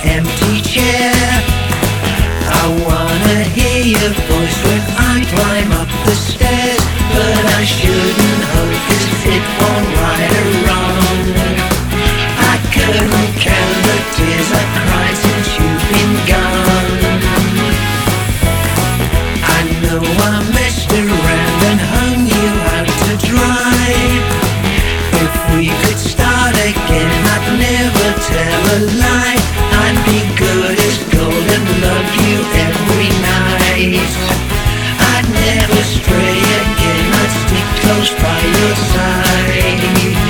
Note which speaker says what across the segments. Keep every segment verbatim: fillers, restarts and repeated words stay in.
Speaker 1: empty chair. I wanna hear your voice when I climb up the stairs, but I shouldn't hope, 'cause it won't right or wrong. I couldn't count the tears I cried since you've been gone. I know I messed around and hung you out to dry. If we could start again, I'd never tell a lie. I'd be good as gold and love you every night. I'd never stray again, I'd stick close by your side.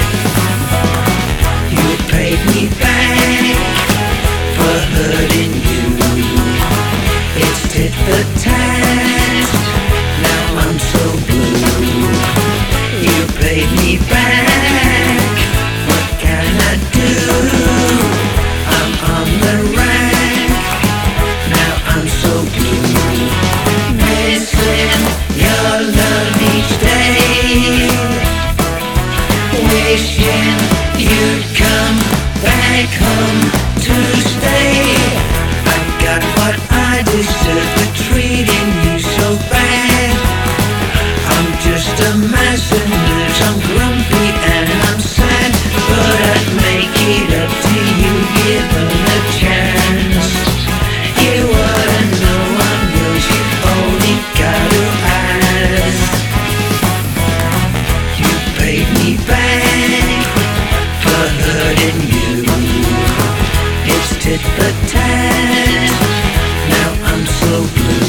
Speaker 1: You paid me back for hurting you. It's tit for tat, now I'm so blue. You paid me back, what can I do? I'm on the rack, now I'm so blue. Missing your love each day, wishing you'd come back home to stay. I got what I deserve for treating you so bad. I'm just a mess of nerves, I'm grumpy and I'm sad, but I'd make it up to you given a chance. You oughta know I'm yours, you've only gotta ask. You paid me back for hurting you. It's tit for tat, now I'm so blue.